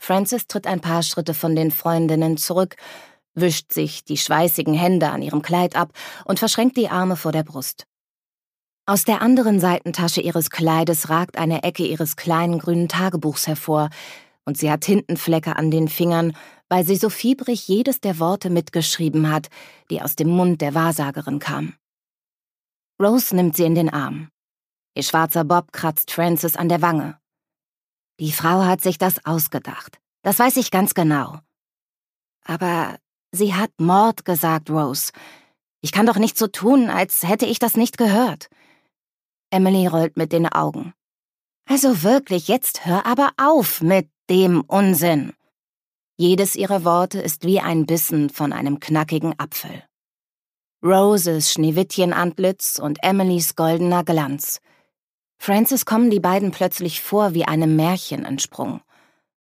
Frances tritt ein paar Schritte von den Freundinnen zurück, wischt sich die schweißigen Hände an ihrem Kleid ab und verschränkt die Arme vor der Brust. Aus der anderen Seitentasche ihres Kleides ragt eine Ecke ihres kleinen grünen Tagebuchs hervor, und sie hat Tintenflecke an den Fingern, weil sie so fiebrig jedes der Worte mitgeschrieben hat, die aus dem Mund der Wahrsagerin kamen. Rose nimmt sie in den Arm. Ihr schwarzer Bob kratzt Frances an der Wange. Die Frau hat sich das ausgedacht. Das weiß ich ganz genau. Aber sie hat Mord gesagt, Rose. Ich kann doch nicht so tun, als hätte ich das nicht gehört. Emily rollt mit den Augen. Also wirklich, jetzt hör aber auf mit dem Unsinn. Jedes ihrer Worte ist wie ein Bissen von einem knackigen Apfel. Roses Schneewittchenantlitz und Emilys goldener Glanz. Frances kommen die beiden plötzlich vor wie einem Märchen entsprungen.